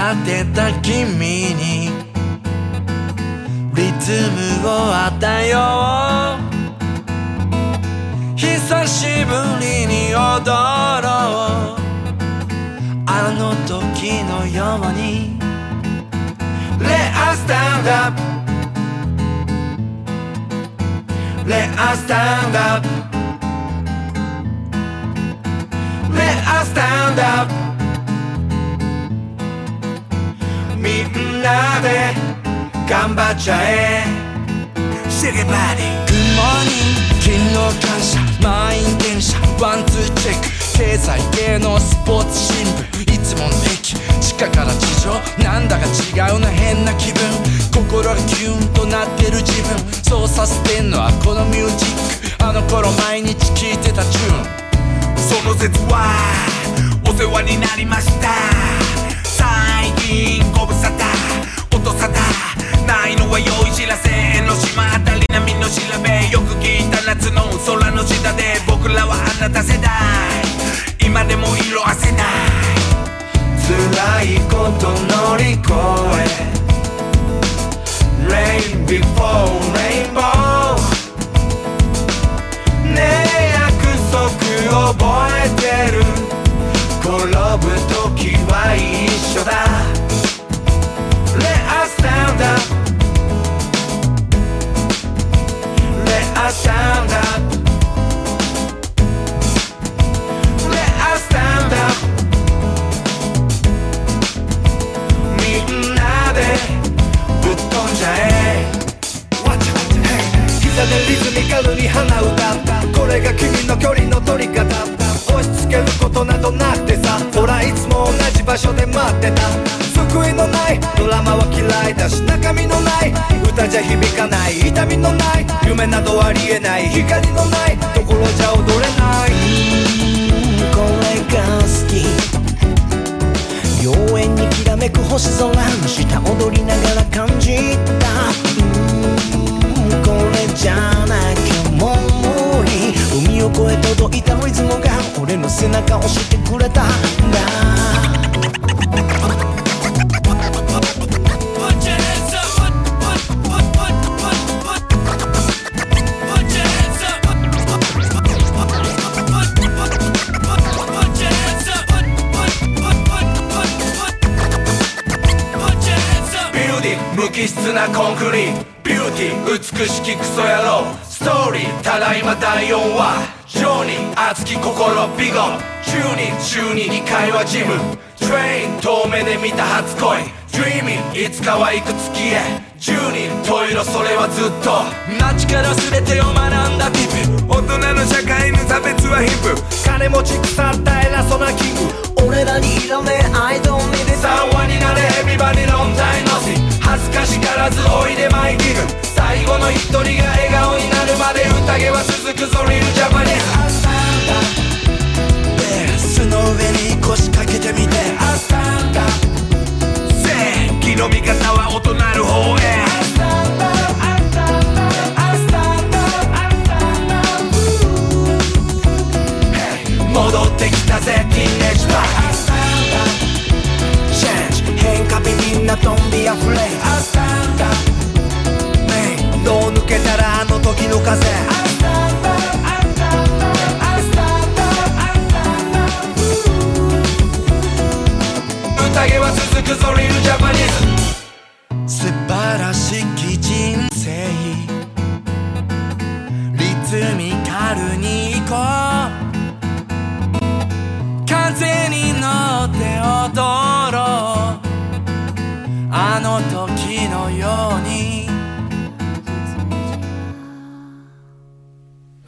ってた君にリズムを与えよう。久しぶりに踊ろう。あの時のように Let us stand up Let us stand up Let us stand up みんなで頑張っちゃえ Shake it body Good morning 昨日感謝満員電車ワンツーチェック経済芸能スポーツ新聞いつもの駅地下から地上なんだか違うな変な気分心がキュンとなってる自分そうさせてんのはこのミュージックあの頃毎日聴いてたチューンその説はお世話になりました最近ご無沙汰音沙汰ないのは良い知らせ江ノ島あたり並みの調べよく聞いた夏の空の下で僕らはあなた世代今でも色褪せない辛いこと乗り越え Rain before rainbow ねえ約束覚えてる転ぶ時は一緒だ Let us stand up Let us stand up Let us stand up みんなでぶっ飛んじゃえ膝でリズミカルに鼻歌ったこれが君の距離の取り方押し付けることなどなくてさほらいつも同じ場所で待ってた救いのないドラマは嫌いだし中身のない歌じゃ響かない痛みのない夢などありえない光のないところじゃ踊れないこれが好き妖艶にきらめく星空の下踊りながら感じたこれじゃなきゃもう無理海を越え届いたリズムが俺の背中を押してくれたんだ無機質なコンクリートビューティー美しきクソ野郎ストーリーただいま第4話ジョニー熱き心ビゴチューニン週に2回はジムトレイン遠目で見た初恋ドリーミンいつかは行く月へ10人十色それはずっと街から全てを学んだティップ大人の社会の差別は貧富金持ち腐った偉そうなキング俺らにいらねえアイドルにで3話になれエビバディロンタイノシ恥ずかしがらずおいでマイギグ最後の一人が笑顔になるまで宴は続くぞリルジャパニーズベースの上に腰掛けてみて正義の味方は異なる方へ戻ってきたぜティーンエッジバーチェンジ変化ビビンなトンビあふれどう抜けたらあの時の風宴は続くぞリルジャパニーズ素晴らしき人生リズミカルに行こう風に乗って踊ろうあの時のように